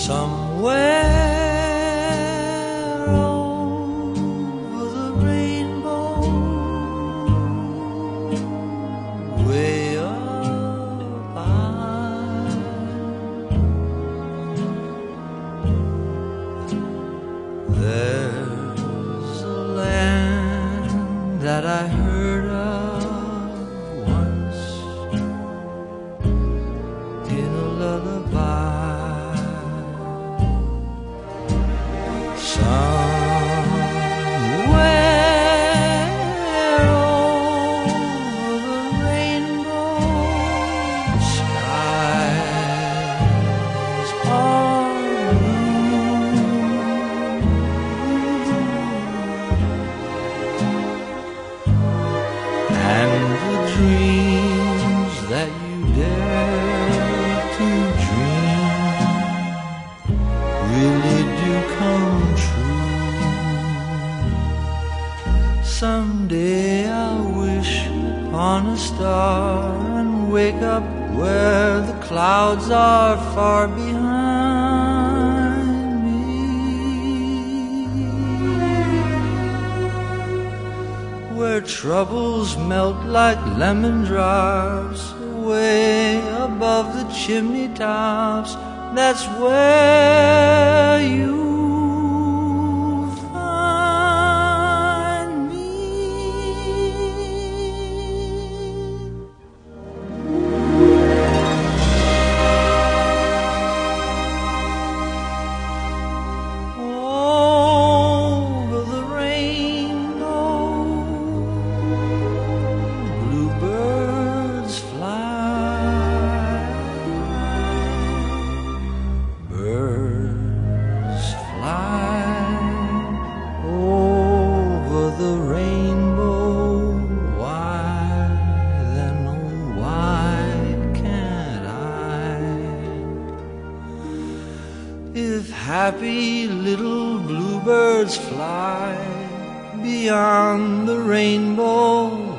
Somewhere over the rainbow, way up high, there's a land that I heard of once in a lullaby. Somewhere over the rainbow, skies are blue, and the dreams that you dare to dream really do come true. Someday I'll wish upon a star and wake up where the clouds are far behind me, where troubles melt like lemon drops way above the chimney tops. That's where you if happy little bluebirds fly beyond the rainbow,